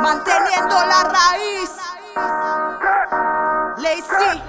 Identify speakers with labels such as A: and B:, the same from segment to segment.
A: manteniendo la raíz. Lazy.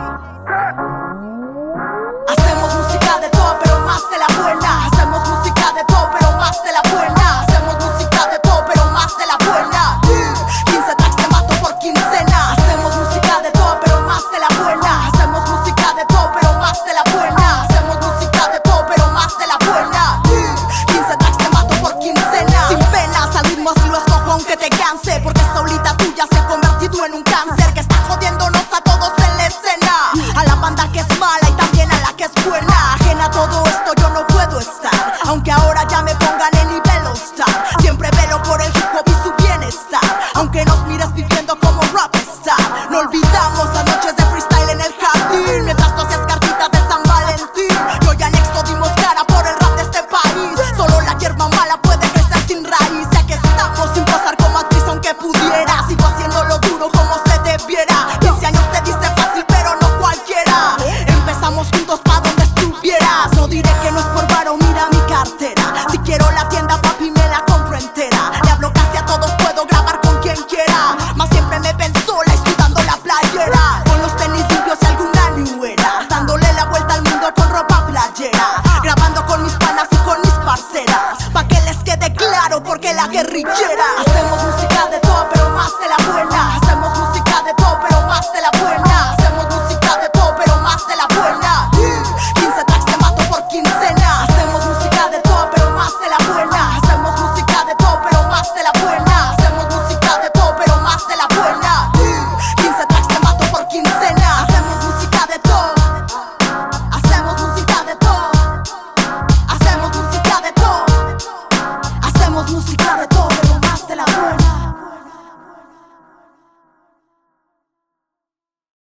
A: Hacemos música de todo, pero más de la buena. Hacemos música de todo, pero más de la buena. Hacemos música de todo, pero más de la buena. 15 tracks te mato por quincena. Hacemos música de todo, pero más de la buena. Hacemos música de todo, pero más de la buena. Hacemos música de todo, pero más de la buena. 15 tracks te mato por quincena. Sin penas, al ritmo así lo escojo aunque te canse, porque esta olita tuya se ha convertido en un cáncer que está jodiéndonos a todos en la escena. A la banda que es mala y también a la que es buena. Ajena a todo esto yo no puedo estar, aunque ahora ya me pongan en nivel all-star. Siempre velo por el hip hop y su bienestar, aunque nos mires viviendo como rap star. No olvidamos las noches de freestyle en el jardín, mientras tú hacías cartitas de San Valentín. Yo y Anexo dimos cara por el rap de este país. Solo la hierba mala puede crecer sin raíz. Ya que estamos sin pasar como actriz aunque pudiera. Sigo haciéndolo duro como se debiera. 15 años te diste fácil pero no cualquiera. Empezamos juntos pa' donde estuvieras. No diré que no es por varo, mira mi cartera. Si quiero la tienda papi me la compro entera. Le hablo casi a todos, puedo grabar con quien quiera. Mas siempre me ven sola y sudando la playera. Con los tenis limpios y alguna new era. Dándole la vuelta al mundo con ropa playera. Grabando con mis panas y con mis parceras, pa' que les quede claro porque la guerrillera. Hacemos música de todo pero más de la buena. Hacemos música de todo pero más de la buena. Hacemos música de todo pero más de la buena. 15 tracks te mato por quincena. Hacemos música de todo pero más de la buena. Hacemos música de todo pero más de la buena. Hacemos música de todo pero más de la buena. 15 tracks te mato por quincena. Hacemos música de todo. Hacemos música de todo. Hacemos música de todo. Hacemos música de todo.